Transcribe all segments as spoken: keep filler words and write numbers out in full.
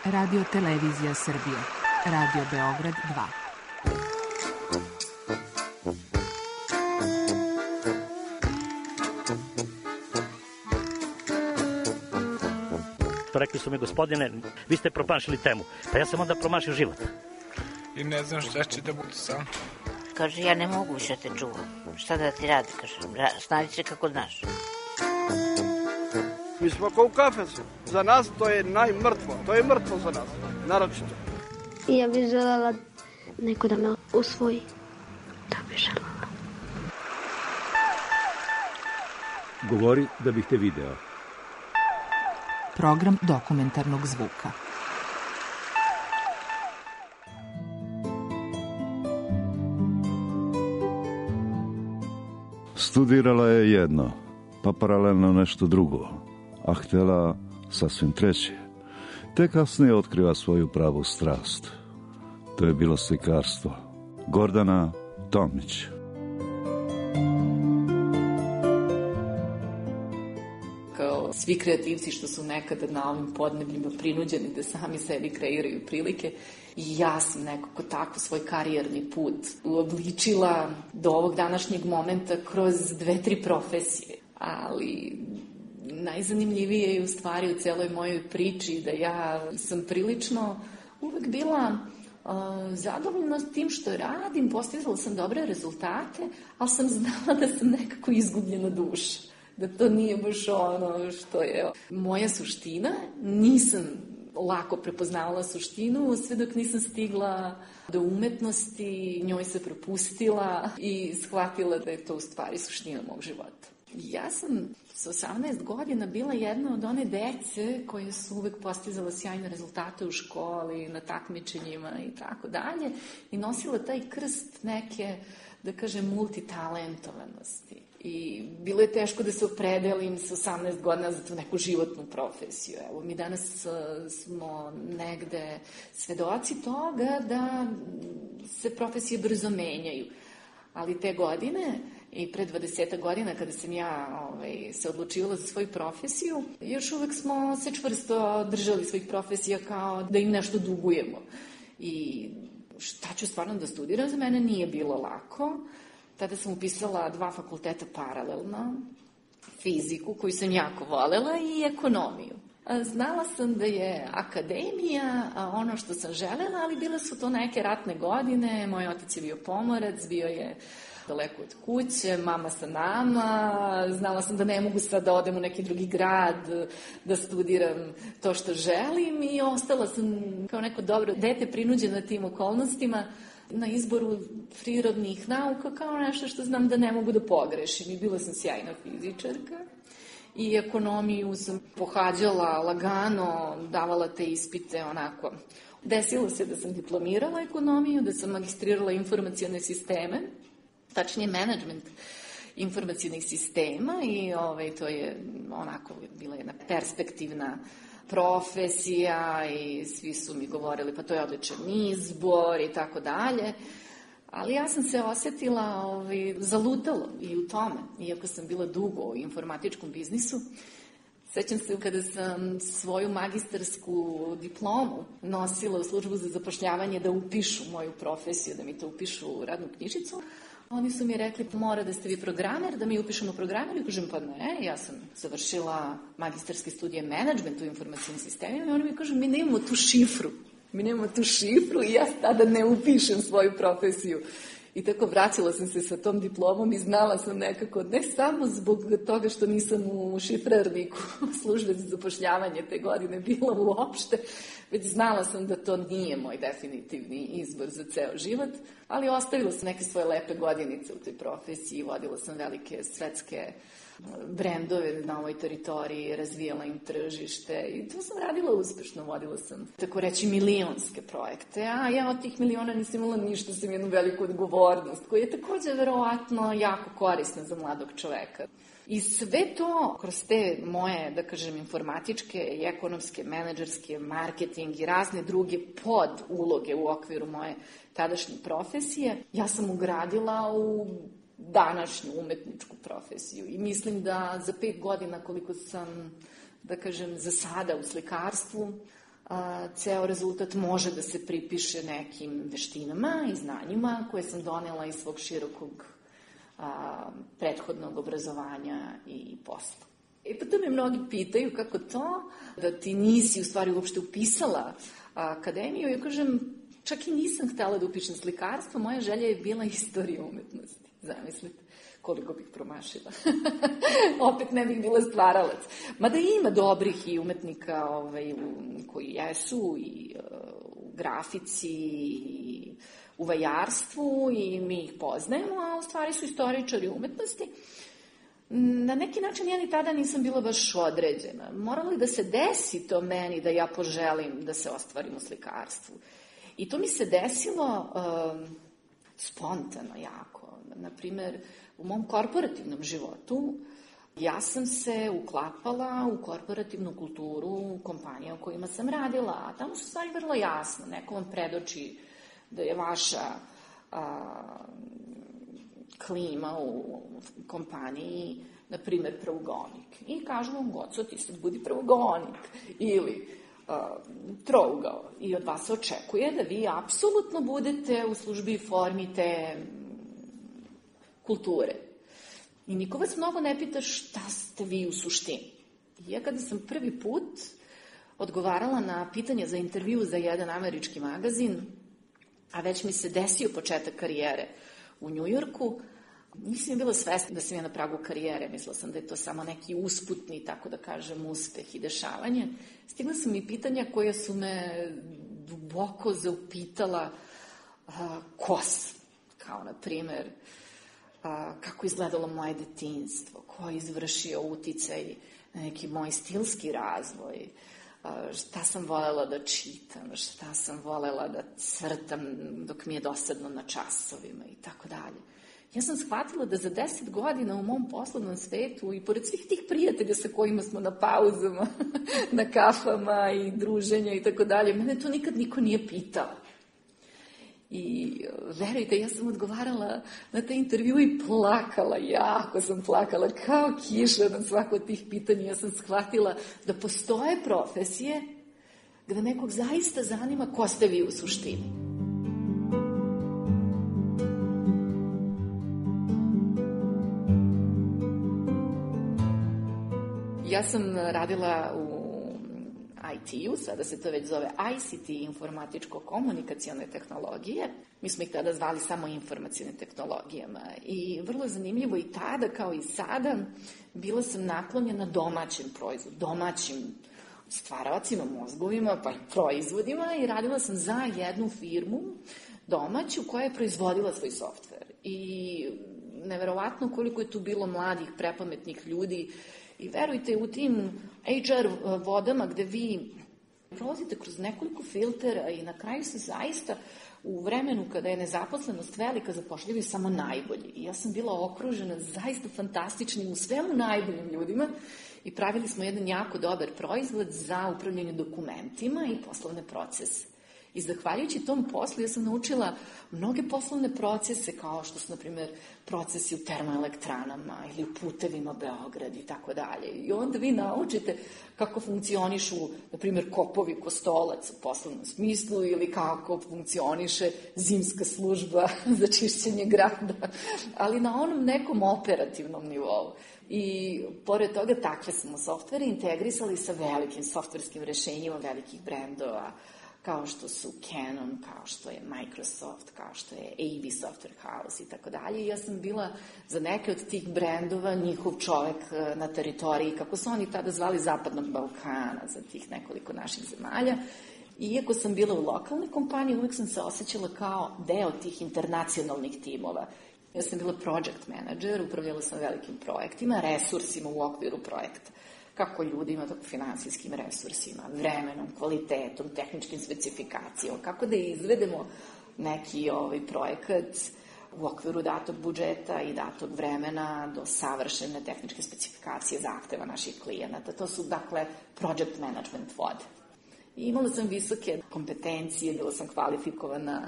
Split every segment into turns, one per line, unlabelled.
Radio Televizija Srbije. Radio Beograd dva.
Rekli su mi, gospodine, vi ste promašili temu. Pa ja sam onda promašio život.
I ne znam šta će da bude sam.
Kaže, ja ne mogu više te čuvam. Šta da ti radi, kaže, snađi se kako znaš.
Mi smo kao u kafesu. Za nas to je najmrtvo. To je mrtvo za nas, naročito.
I ja bih želela neko da me usvoji. Da bih želela.
Govori da bih te video.
Program dokumentarnog zvuka.
Studirala je jedno, pa paralelno nešto drugo, a htjela sasvim treće. Te kasnije otkriva svoju pravu strast. To je bilo slikarstvo. Gordana Tomić.
Svi kreativci što su nekada na ovim podnebljima prinuđeni da sami sebi kreiraju prilike, i ja sam nekako tako svoj karijerni put uobličila do ovog današnjeg momenta kroz dve, tri profesije. Ali najzanimljivije je u stvari u celoj mojoj priči da ja sam prilično uvek bila uh, zadovoljna tim što radim, postizala sam dobre rezultate, ali sam znala da sam nekako izgubljena duša. Da to nije baš ono što je moja suština. Nisam lako prepoznavala suštinu, sve dok nisam stigla do umetnosti, njoj se propustila i shvatila da je to u stvari suština mog života. Ja sam sa osamnaest godina bila jedna od one dece koje su uvek postizala sjajne rezultate u školi, na takmičenjima i tako dalje, i nosila taj krst neke, da kažem, multitalentovanosti. I bilo je teško da se opredelim sa osamnaest godina za tu neku životnu profesiju. Evo, mi danas smo negde svedoci toga da se profesije brzo menjaju. Ali te godine, i pre dvadeset godina kada sam ja ovaj, se odlučivala za svoju profesiju, još uvek smo se čvrsto držali svojih profesija kao da im nešto dugujemo. I šta ću stvarno da studiram, za mene nije bilo lako. Tada sam upisala dva fakulteta paralelno, fiziku, koju sam jako volela, i ekonomiju. Znala sam da je akademija ono što sam želela, ali bile su to neke ratne godine, moj otac je bio pomorac, bio je daleko od kuće, mama sa nama, znala sam da ne mogu sad da odem u neki drugi grad, da studiram to što želim, i ostala sam kao neko dobro dete prinuđena tim okolnostima na izboru prirodnih nauka kao nešto što znam da ne mogu da pogrešim. I bila sam sjajna fizičarka i ekonomiju sam pohađala lagano, davala te ispite onako. Desilo se da sam diplomirala ekonomiju, da sam magistrirala informacione sisteme, tačnije menadžment informacionih sistema, i ovaj, to je onako bila jedna perspektivna profesija i svi su mi govorili pa to je odličan izbor i tako dalje. Ali ja sam se osetila ovaj, zalutalo i u tome, iako sam bila dugo u informatičkom biznisu. Sećam se kada sam svoju magistarsku diplomu nosila u službu za zapošljavanje da upišu moju profesiju, da mi to upišu u radnu knjižicu. Oni su mi rekli, mora da ste vi programer, da mi upišemo programer, i kažem, pa ne, ja sam završila magistarske studije menadžment u informacijnim sistemima, i oni mi kažu, mi nemamo tu šifru, mi nemamo tu šifru i ja tada ne upišem svoju profesiju. I tako vraćala sam se sa tom diplomom i znala sam nekako, ne samo zbog toga što nisam u šifrarniku službe za zapošljavanje te godine bila uopšte, već znala sam da to nije moj definitivni izbor za ceo život, ali ostavila sam neke svoje lepe godinice u toj profesiji, vodila sam velike svetske brendove na ovoj teritoriji, razvijala im tržište i to sam radila uspešno, vodila sam tako reći milionske projekte, a ja od tih miliona nisam imala ništa, sam jednu veliku odgovornost koja je takođe verovatno jako korisna za mladog čoveka. I sve to kroz te moje, da kažem, informatičke i ekonomske, menadžerske, marketing i razne druge pod uloge u okviru moje tadašnje profesije, ja sam ugradila u današnju umetničku profesiju. I mislim da za pet godina koliko sam, da kažem, za sada u slikarstvu, a, ceo rezultat može da se pripiše nekim veštinama i znanjima koje sam donela iz svog širokog a, prethodnog obrazovanja i posla. I potom me mnogi pitaju kako to, da ti nisi u stvari uopšte upisala akademiju. Ja kažem, čak i nisam htela da upišem slikarstvo, moja želja je bila istorija umetnosti. Zamislite koliko bih promašila. Opet ne bih bila stvaralac. Mada ima dobrih i umetnika ovaj, koji jesu i uh, u grafici i u vajarstvu i mi ih poznajemo, a u stvari su istoričari umetnosti. Na neki način ja ni tada nisam bila baš određena. Moralo je da se desi to meni da ja poželim da se ostvarim u slikarstvu. I to mi se desilo um, spontano jako. Naprimer, u mom korporativnom životu ja sam se uklapala u korporativnu kulturu kompanija u kojima sam radila, a tamo su stvari vrlo jasno. Neko vam predoči da je vaša a, klima u kompaniji, na primjer, pravogonik. I kažu vam, Goco, ti sad budi pravogonik. Ili a, trougao. I od vas se očekuje da vi apsolutno budete u službi i formi te kulture. I niko vas mnogo ne pita šta ste vi u suštini. I ja kada sam prvi put odgovarala na pitanje za intervju za jedan američki magazin, a već mi se desio početak karijere u Njujorku, nisam bila svesna da sam ja na pragu karijere. Mislila sam da je to samo neki usputni, tako da kažem, uspeh i dešavanje. Stigla sam i pitanja koja su me duboko zaupitala a, kos. Kao, na primer, a, kako izgledalo moje detinjstvo, ko je izvršio uticaj na neki moj stilski razvoj, a, šta sam volela da čitam, šta sam volela da crtam dok mi je dosadno na časovima i tako dalje. Ja sam shvatila da za deset godina u mom poslovnom svetu i pored svih tih prijatelja sa kojima smo na pauzama, na kafama i druženja i tako dalje, mene to nikad niko nije pitao. I verujte, ja sam odgovarala na te intervju i plakala, jako sam plakala, kao kiša na svako od tih pitanja. Ja sam shvatila da postoje profesije gde nekog zaista zanima ko ste vi u suštini. Ja sam radila u I T-u, sada se to već zove I C T, informatičko-komunikacione tehnologije. Mi smo ih tada zvali samo informacijne tehnologijama. I vrlo zanimljivo i tada, kao i sada, bila sam naklonjena domaćem proizvodu, domaćim stvaravacima, mozgovima, pa i proizvodima, i radila sam za jednu firmu domaću koja je proizvodila svoj softver. I neverovatno koliko je tu bilo mladih, prepametnih ljudi. I verujte, u tim H R vodama gde vi prolazite kroz nekoliko filtera i na kraju se zaista u vremenu kada je nezaposlenost velika zapošljavaju samo najbolji. I ja sam bila okružena zaista fantastičnim, u svemu najboljim ljudima i pravili smo jedan jako dobar proizvod za upravljanje dokumentima i poslovne procese. I zahvaljujući tom poslu ja sam naučila mnoge poslovne procese, kao što su, na primjer, procesi u termoelektranama ili u putevima Beograd i tako dalje. I onda vi naučite kako funkcionišu, na primjer, kopovi Kostolac u poslovnom smislu ili kako funkcioniše zimska služba za čišćenje grada, ali na onom nekom operativnom nivou. I pored toga takve smo softvere integrisali sa velikim softverskim rešenjima velikih brendova, kao što su Canon, kao što je Microsoft, kao što je A V Software House i tako dalje. I ja sam bila za neke od tih brendova njihov čovek na teritoriji, kako su oni tada zvali Zapadnog Balkana, za tih nekoliko naših zemalja. I iako sam bila u lokalnoj kompaniji, uvek sam se osjećala kao deo tih internacionalnih timova. Ja sam bila project manager, upravljala sam velikim projektima, resursima u okviru projekta. Kako ljudima, tako finansijskim resursima, vremenom, kvalitetom, tehničkim specifikacijom, kako da izvedemo neki ovaj projekat u okviru datog budžeta i datog vremena do savršene tehničke specifikacije zahteva naših klijenata. To su, dakle, project management vode. I imala sam visoke kompetencije, bila sam kvalifikovana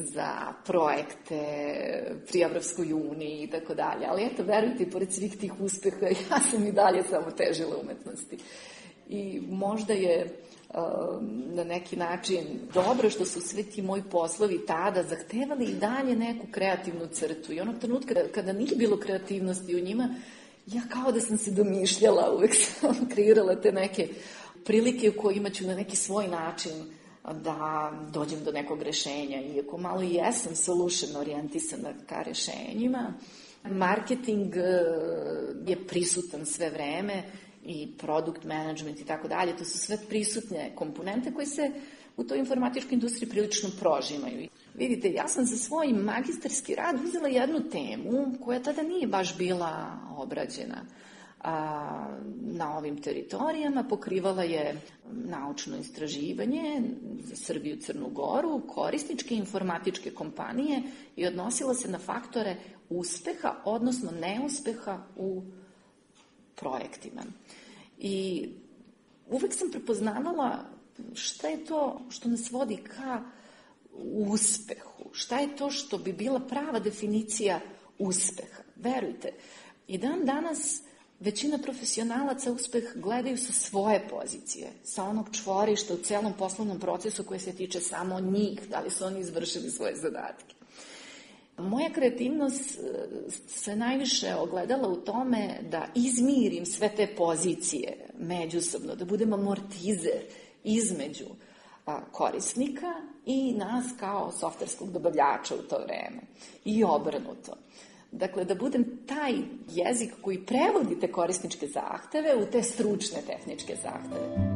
za projekte pri Evropskoj uniji i tako dalje. Ali eto, verujte, pored svih tih uspeha, ja sam i dalje samo težila umetnosti. i možda je na neki način dobro što su sve ti moji poslovi tada zahtevali i dalje neku kreativnu crtu. I onog trenutka kada nije bilo kreativnosti u njima, ja kao da sam se domišljala, uvek sam kreirala te neke prilike u kojima ću na neki svoj način da dođem do nekog rešenja. Iako malo i jesam solution orijentisana ka rešenjima, marketing je prisutan sve vreme i product management i tako dalje. To su sve prisutne komponente koje se u toj informatičkoj industriji prilično prožimaju. Vidite, ja sam za svoj magistarski rad uzela jednu temu koja tada nije baš bila obrađena a, na ovim teritorijama. Pokrivala je naučno istraživanje za Srbiju i Crnu Goru, korisničke informatičke kompanije i odnosila se na faktore uspeha, odnosno neuspeha u projektima. I uvek sam prepoznavala šta je to što nas vodi ka uspehu, šta je to što bi bila prava definicija uspeha. Verujte, i dan danas većina profesionalaca uspeh gledaju sa svoje pozicije, sa onog čvorišta u celom poslovnom procesu koje se tiče samo njih, da li su oni izvršili svoje zadatke. Moja kreativnost se najviše ogledala u tome da izmirim sve te pozicije međusobno, da budem amortizer između korisnika i nas kao softverskog dobavljača u to vreme. I obrnuto. Dakle, da budem taj jezik koji prevodi te korisničke zahteve u te stručne tehničke zahteve.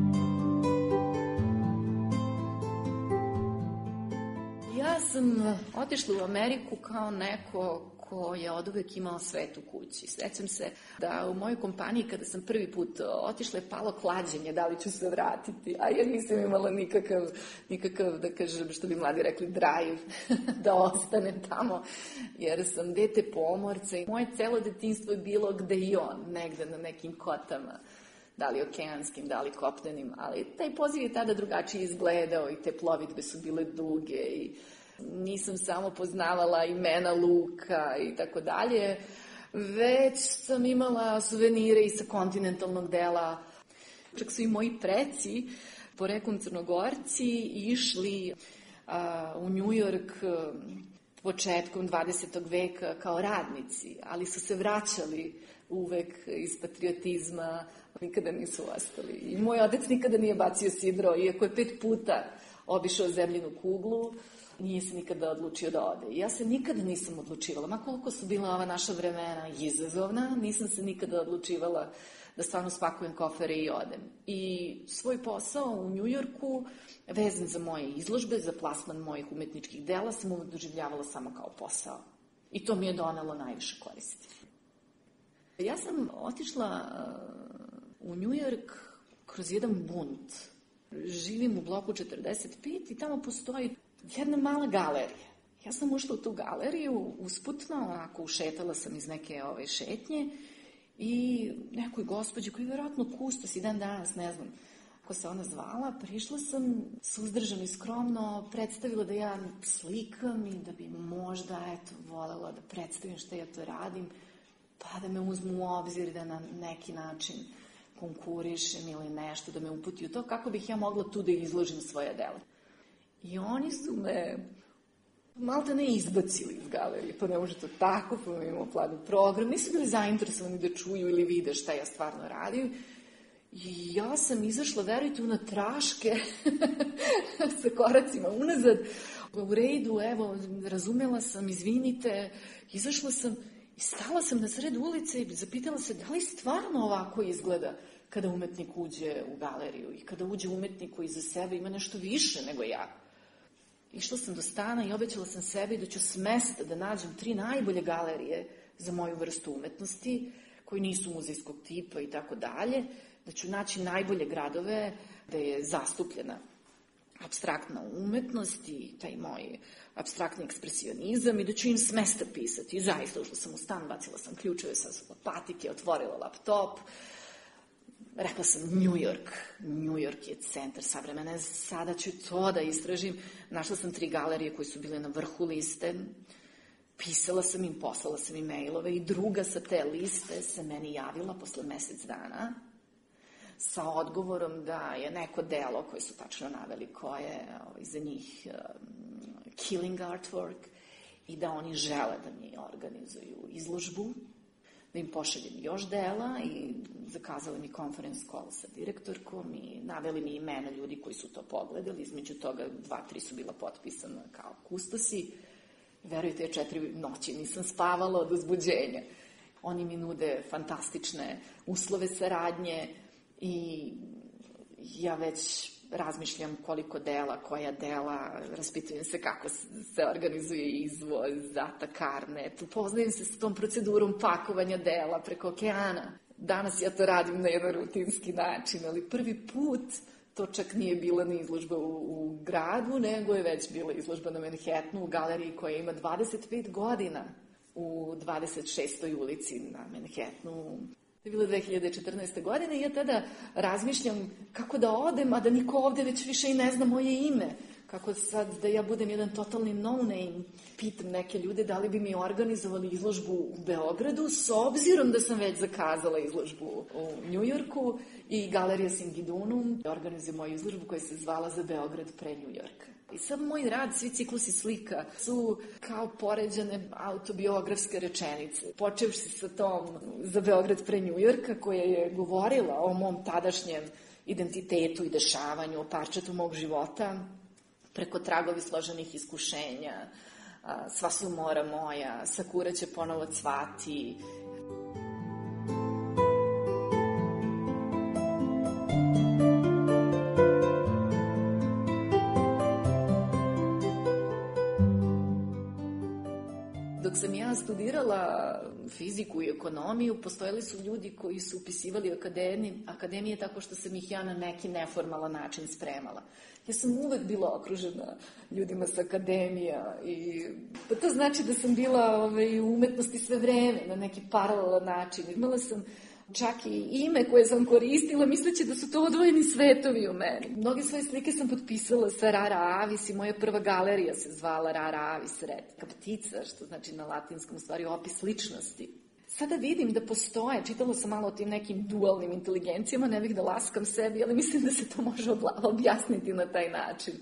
Ja sam otišla u Ameriku kao neko ko je od uvek imao svet u kući. Sećam se da u mojoj kompaniji kada sam prvi put otišla je palo klađenje, da li ću se vratiti, a ja nisam imala nikakav, nikakav da kažem, što bi mladi rekli, drive da ostanem tamo, jer sam dete pomorca i moje celo detinjstvo je bilo gde i on, negde na nekim kotama, da li okeanskim, da li kopnenim, ali taj poziv je tada drugačije izgledao i te plovidbe su bile duge i nisam samo poznavala imena luka i tako dalje, već sam imala suvenire i sa kontinentalnog dela. Čak su i moji preci, poreklom Crnogorci, išli a, u Njujork početkom dvadesetog veka kao radnici, ali su se vraćali uvek iz patriotizma, nikada nisu ostali. I moj otac nikada nije bacio sidro, iako je pet puta obišao zemljinu kuglu, nije se nikada odlučio da ode. I ja se nikada nisam odlučivala, ma koliko su bila ova naša vremena izazovna, nisam se nikada odlučivala da stvarno spakujem kofere i odem. I svoj posao u Njujorku, vezan za moje izložbe, za plasman mojih umetničkih dela, sam uvek doživljavala samo kao posao. I to mi je donelo najviše koristi. Ja sam otišla u Njujork kroz jedan bunt. Živim u bloku četrdeset pet i tamo postoji jedna mala galerija. Ja sam ušla u tu galeriju usputno, onako ušetala sam iz neke ove šetnje i nekoj gospođi koji je vjerojatno kustos i dan danas, ne znam ko se ona zvala, prišla sam suzdržano i skromno, predstavila da ja slikam i da bi možda, eto, volela da predstavim šta ja to radim, pa da me uzmu u obzir da na neki način konkurišem ili nešto, da me uputi u to, kako bih ja mogla tu da izložim svoje dela. I oni su me malta ne izbacili iz galerije, pa ne može to tako, pa mi imamo planu program, nisu bili zainteresovani da čuju ili vide šta ja stvarno radim. I ja sam izašla, verujte, na traške sa koracima unazad, u redu, evo, razumela sam, izvinite, izašla sam i stala sam na sred ulice i zapitala se da li stvarno ovako izgleda kada umetnik uđe u galeriju i kada uđe umetnik koji iza sebe ima nešto više nego ja. Išla sam do stana i obećala sam sebi da ću s mesta da nađem tri najbolje galerije za moju vrstu umetnosti, koji nisu muzejskog tipa i tako dalje, da ću naći najbolje gradove gde je zastupljena apstraktna umetnost i taj moj apstraktni ekspresionizam i da ću im s mesta pisati. I zaista ušla sam u stan, bacila sam ključeve sa patike, otvorila laptop, rekla sam New York. New York je centar savremene, sada ću to da istražim. Našla sam tri galerije koje su bile na vrhu liste, pisala sam im, poslala sam im mailove i druga sa te liste se meni javila posle mesec dana sa odgovorom da je neko delo koje su tačno naveli koje ovaj, za njih um, killing artwork i da oni žele da mi organizuju izložbu, da im pošaljem još dela i zakazali mi conference call sa direktorkom i naveli mi imena ljudi koji su to pogledali, između toga dva, tri su bila potpisana kao kustosi. Verujte, četiri noći nisam spavala od uzbuđenja. Oni mi nude fantastične uslove saradnje i ja već razmišljam koliko dela, koja dela, raspitujem se kako se organizuje izvoz, data karnet, upoznajem se s tom procedurom pakovanja dela preko okeana. Danas ja to radim na jedan rutinski način, ali prvi put to čak nije bila ni izložba u, u gradu, nego je već bila izložba na Manhattanu u galeriji koja ima dvadeset pet godina u dvadeset šestoj ulici na Manhattanu. To je bilo dve hiljade četrnaeste. godine i ja tada razmišljam kako da odem, a da niko ovde već više i ne zna moje ime. Kako sad da ja budem jedan totalni no-name. Pitam neke ljude da li bi mi organizovali izložbu u Beogradu, s obzirom da sam već zakazala izložbu u Njujorku i Galerija Singidunum organizuje moju izložbu koja se zvala Za Beograd pre Njujorka. I sad moj rad, svi ciklusi slika su kao poređane autobiografske rečenice. Počevši sa tom Za Beograd pre Njujorka koja je govorila o mom tadašnjem identitetu i dešavanju, o parčetu mog života, preko tragovi složenih iskušenja, Sva su mora moja, Sakura će ponovo cvati. Dok sam ja studirala fiziku i ekonomiju, postojali su ljudi koji su upisivali akademije, akademije tako što sam ih ja na neki neformalan način spremala. Ja sam uvek bila okružena ljudima sa akademija i pa to znači da sam bila ovaj, u umetnosti sve vreme na neki paralelan način. Imala sam čak i ime koje sam koristila misleći da su to odvojeni svetovi u meni. Mnoge svoje slike sam potpisala sa Rara Avis i moja prva galerija se zvala Rara Avis Red. Ptica, što znači na latinskom stvari opis ličnosti. Sada vidim da postoje, čitala sam malo o tim nekim dualnim inteligencijama, ne bih da laskam sebi, ali mislim da se to može objasniti na taj način.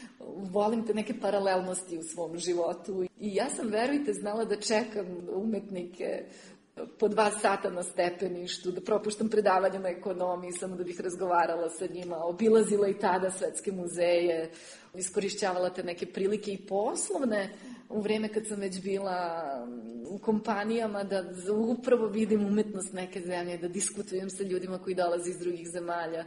Volim te neke paralelnosti u svom životu i ja sam, verujte, znala da čekam umetnike po dva sata na stepeništu, da propuštam predavanja na ekonomiji samo da bih razgovarala sa njima, obilazila i tada svetske muzeje, iskorišćavala te neke prilike i poslovne u vreme kad sam već bila u kompanijama, da upravo vidim umetnost neke zemlje, da diskutujem sa ljudima koji dolaze iz drugih zemalja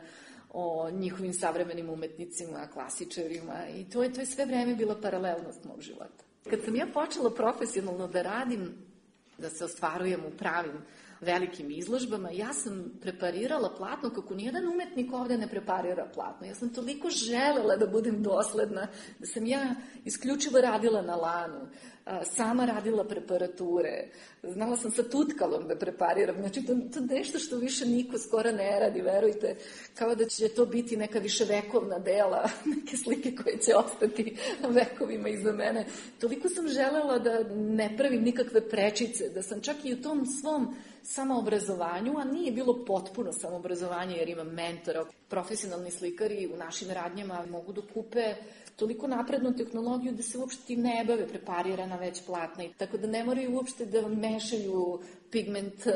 o njihovim savremenim umetnicima, klasičarima i to je, to je sve vreme bila paralelnost mog života. Kad sam ja počela profesionalno da radim, da se ostvarujem u pravim velikim izložbama, ja sam preparirala platno kako nijedan umetnik ovde ne preparira platno. Ja sam toliko želela da budem dosledna, da sam ja isključivo radila na lanu, sama radila preparature, znala sam sa tutkalom da prepariram, znači to, to nešto što više niko skoro ne radi, verujte, kao da će to biti neka viševekovna dela, neke slike koje će ostati vekovima iza mene. Toliko sam želela da ne pravim nikakve prečice, da sam čak i u tom svom samoobrazovanju, a nije bilo potpuno samoobrazovanje jer imam mentora. Profesionalni slikari u našim radnjama mogu da kupe toliko naprednu tehnologiju da se uopšte ne bave preparirana već platna. Tako da ne moraju uopšte da mešaju pigment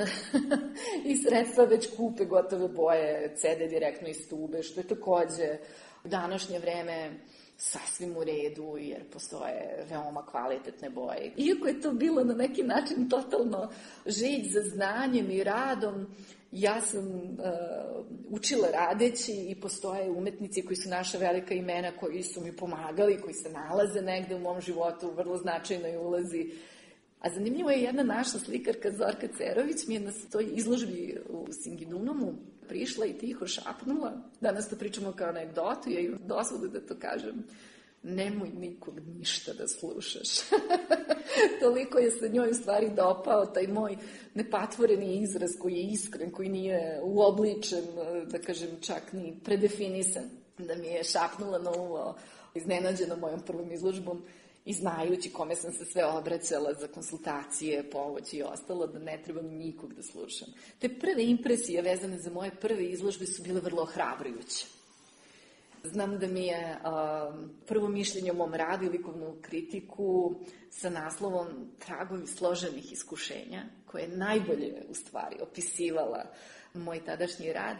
i sredstva, već kupe gotove boje, cede direktno iz tube, što je takođe u današnje vreme sasvim u redu, jer postoje veoma kvalitetne boje. Iako je to bilo na neki način totalno žeć za znanjem i radom, ja sam uh, učila radeći i postoje umetnici koji su naša velika imena, koji su mi pomagali, koji se nalaze negde u mom životu u vrlo značajnoj ulazi. A zanimljivo je jedna naša slikarka Zorka Cerović mi je na toj izložbi u Singidunumu prišla i tiho šapnula. Danas to pričamo kao anegdotu, ja imam dozvolu da to kažem. Nemoj nikog ništa da slušaš. Toliko je se njoj u stvari dopao taj moj nepatvoreni izraz koji je iskren, koji nije uobličen, da kažem čak ni predefinisan. Da mi je šapnula na uvo, iznenađena mojom prvom izložbom. I znajući kome sam se sve obraćala za konsultacije, pomoć i ostalo, da ne trebam nikog da slušam. Te prve impresije vezane za moje prve izložbe su bile vrlo ohrabrujuće. Znam da mi je uh, prvo mišljenje o mom radu i likovnu kritiku sa naslovom Tragovi složenih iskušenja, koje je najbolje u stvari opisivala moj tadašnji rad,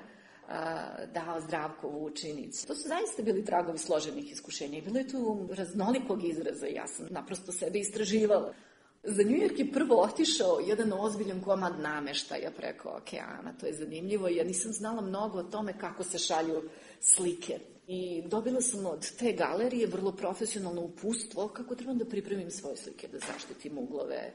uh, dao Zdravko Vučinić. To su zaista bili tragovi složenih iskušenja i bilo je tu raznolikog izraza. Ja sam naprosto sebe istraživala. Za New York je prvo otišao jedan ozbiljan komad nameštaja preko okeana. To je zanimljivo. Ja nisam znala mnogo o tome kako se šalju slike. I dobila sam od te galerije vrlo profesionalno upustvo kako trebam da pripremim svoje slike, da zaštitim uglove,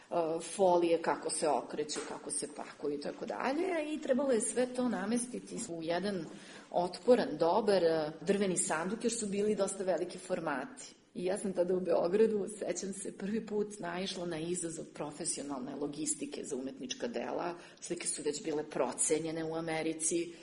folije, kako se okreću, kako se pakuju i tako dalje. I trebalo je sve to namestiti u jedan otporan, dobar drveni sanduk, jer su bili dosta veliki formati. I ja sam tada u Beogradu, sećam se, prvi put naišla na izazov profesionalne logistike za umetnička dela. Slike su već bile procenjene u Americi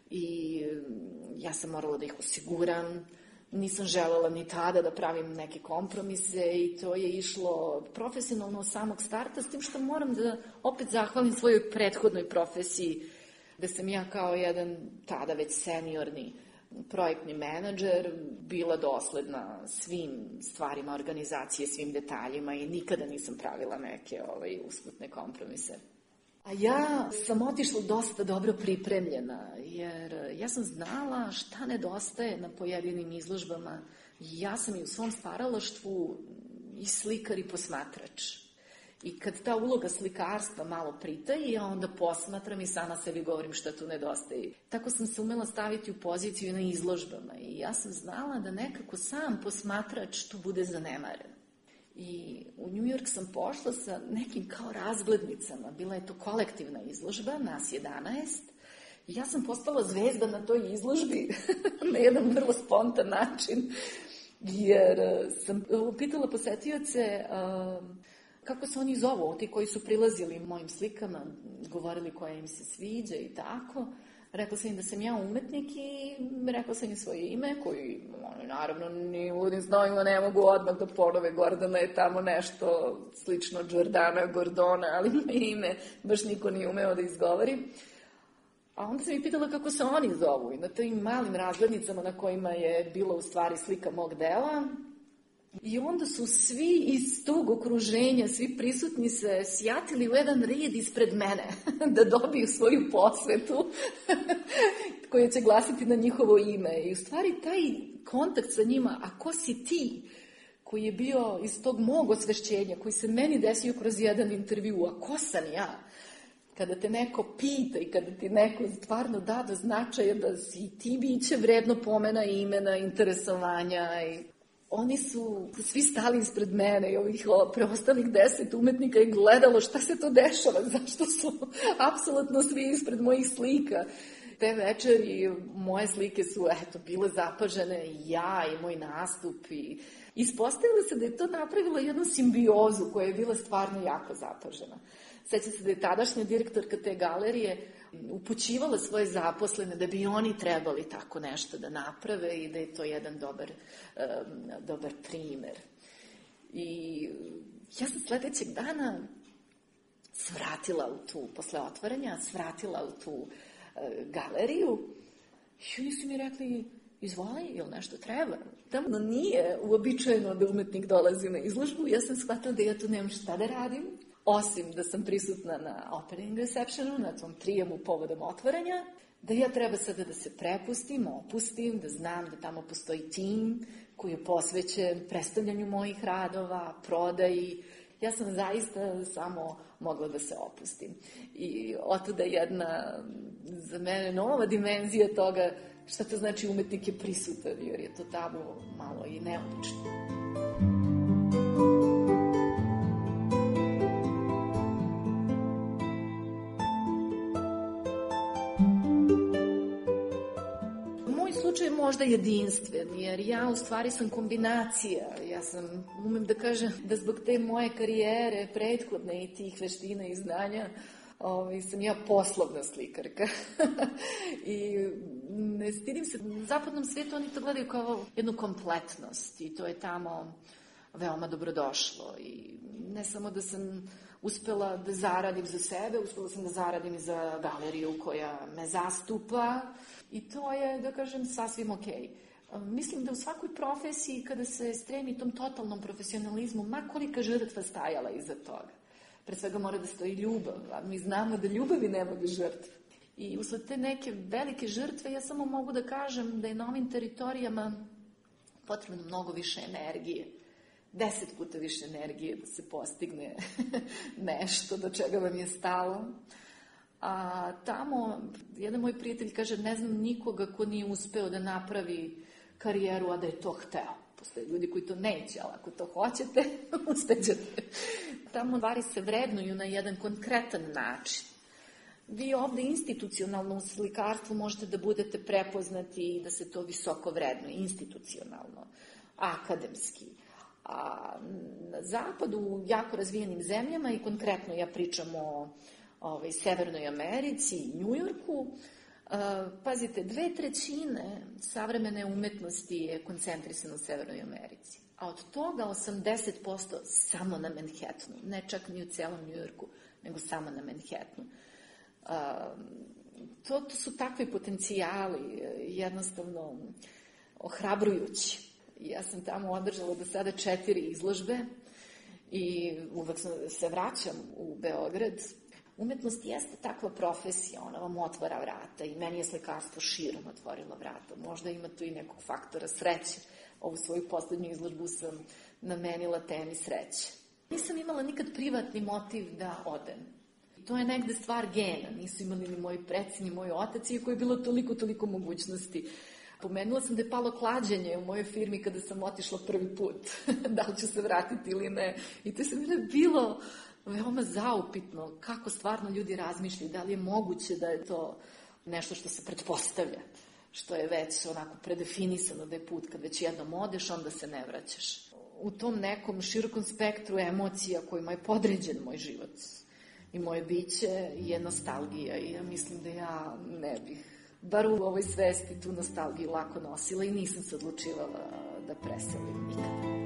i ja sam morala da ih osiguram. Nisam želela ni tada da pravim neke kompromise i to je išlo profesionalno od samog starta, s tim što moram da opet zahvalim svojoj prethodnoj profesiji, da sam ja kao jedan tada već seniorni projektni menadžer bila dosledna svim stvarima organizacije, svim detaljima i nikada nisam pravila neke ovaj, usputne kompromise. A ja sam otišla dosta dobro pripremljena, jer ja sam znala šta nedostaje na pojedinim izložbama. Ja sam i u svom stvaralaštvu i slikar i posmatrač. I kad ta uloga slikarstva malo pritaji, ja onda posmatram i sama sebi govorim šta tu nedostaje. Tako sam se umela staviti u poziciju na izložbama i ja sam znala da nekako sam posmatrač tu bude zanemaren. I u New York sam pošla sa nekim kao razglednicama. Bila je to kolektivna izložba, nas jedanaest. I ja sam postala zvezda na toj izložbi na jedan vrlo spontan način. Jer sam pitala posetioce kako se oni zovu, ti koji su prilazili mojim slikama, govorili koja im se sviđa i tako. Rekla sam im da sam ja umetnik i rekla sam im svoje ime, koji oni naravno ni ludim znaju, ne mogu odmah da ponove. Gordana je tamo nešto slično Giordana Gordona, ali moje ime baš niko nije umeo da izgovori. A onda sam ih pitala kako se oni zovu i na tim malim razglednicama na kojima je bila u stvari slika mog dela. I onda su svi iz tog okruženja, svi prisutni se sjatili u jedan red ispred mene da dobiju svoju posvetu koja će glasiti na njihovo ime. I u stvari taj kontakt sa njima, a ko si ti, koji je bio iz tog mog osvešćenja, koji se meni desio kroz jedan intervju, a ko sam ja? Kada te neko pita i kada ti neko stvarno da do značaja da si ti biće vredno pomena, imena, interesovanja i... Oni su svi stali ispred mene i ovih preostalih deset umetnika i gledalo šta se to dešava, zašto su apsolutno svi ispred mojih slika. Te večeri moje slike su eto, bile zapažene, ja i moj nastup. I ispostavilo se da je to napravilo jednu simbiozu koja je bila stvarno jako zapažena. Sećam se da je tadašnja direktorka te galerije upućivala svoje zaposlene da bi oni trebali tako nešto da naprave i da je to jedan dobar, um, dobar primer. I ja sam sledećeg dana svratila u tu, posle otvaranja, svratila u tu uh, galeriju i oni su mi rekli, izvoli, ili nešto treba. Tamo nije uobičajeno da umetnik dolazi na izložbu, ja sam shvatila da ja tu nemam šta da radim, osim da sam prisutna na opening receptionu, na tom prijemu povodom otvaranja, da ja treba sada da se prepustim, opustim, da znam da tamo postoji tim koji je posvećen predstavljanju mojih radova, prodaji. Ja sam zaista samo mogla da se opustim. I otuda jedna za mene nova dimenzija toga šta to znači umetnik je prisutan, jer je to tamo malo i neobično. Slučaj je možda jedinstven, jer ja u stvari sam kombinacija. Ja sam, umem da kažem, da zbog te moje karijere, prethodne i tih veština i znanja, ovaj, sam ja poslovna slikarka. I ne stidim se, u zapadnom svijetu oni to gledaju kao jednu kompletnost i to je tamo veoma dobrodošlo. I ne samo da sam uspela da zaradim za sebe, uspela sam da zaradim i za galeriju koja me zastupa i to je, da kažem, sasvim okej. Mislim da u svakoj profesiji kada se stremi tom totalnom profesionalizmu, ma kolika žrtva stajala iza toga. Pre svega mora da stoji ljubav, a mi znamo da ljubavi nema bez žrtve. I usled te neke velike žrtve ja samo mogu da kažem da je na ovim teritorijama potrebno mnogo više energije. Deset puta više energije da se postigne nešto do čega vam je stalo. A tamo, jedan moj prijatelj kaže, ne znam nikoga ko nije uspeo da napravi karijeru, a da je to hteo. Postoje ljudi koji to neće, ali ako to hoćete, uspećete. Tamo stvari se vrednuju na jedan konkretan način. Vi ovde institucionalno u slikarstvu možete da budete prepoznati i da se to visoko vrednuje, institucionalno, akademski. A na zapadu, u jako razvijenim zemljama, i konkretno ja pričam o ovaj, Severnoj Americi i Njujorku, pazite, dve trećine savremene umetnosti je koncentrisano u Severnoj Americi. A od toga osamdeset posto samo na Manhattanu. Ne čak ni u celom Njujorku, nego samo na Manhattanu. To, to su takvi potencijali, jednostavno ohrabrujući. Ja sam tamo održala do sada četiri izložbe i uvek se vraćam u Beograd. Umetnost jeste takva profesija, ona vam otvara vrata i meni je slikarstvo širom otvorilo vrata. Možda ima tu i nekog faktora sreće. Ovu svoju poslednju izložbu sam namenila temi sreće. Nisam imala nikad privatni motiv da odem. To je negde stvar gena. Nisu imali ni moji preci, ni moj otac, iako je bilo toliko, toliko mogućnosti. Pomenula sam da je palo klađenje u mojoj firmi kada sam otišla prvi put. Da li ću se vratiti ili ne. I to je mene bilo veoma zaupitno kako stvarno ljudi razmišljaju, da li je moguće da je to nešto što se pretpostavlja, što je već onako predefinisano da je put kad već jednom odeš, onda se ne vraćaš. U tom nekom širokom spektru emocija kojima je podređen moj život i moje biće je nostalgija i ja mislim da ja ne bih, bar u ovoj svesti, tu nostalgiju lako nosila i nisam se odlučivala da preselim nikada.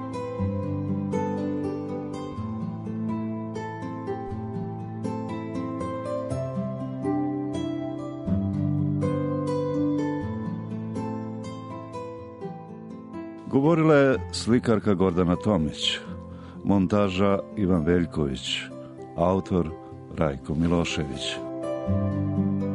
Govorila je slikarka Gordana Tomić, montaža Ivan Veljković, autor Rajko Milošević.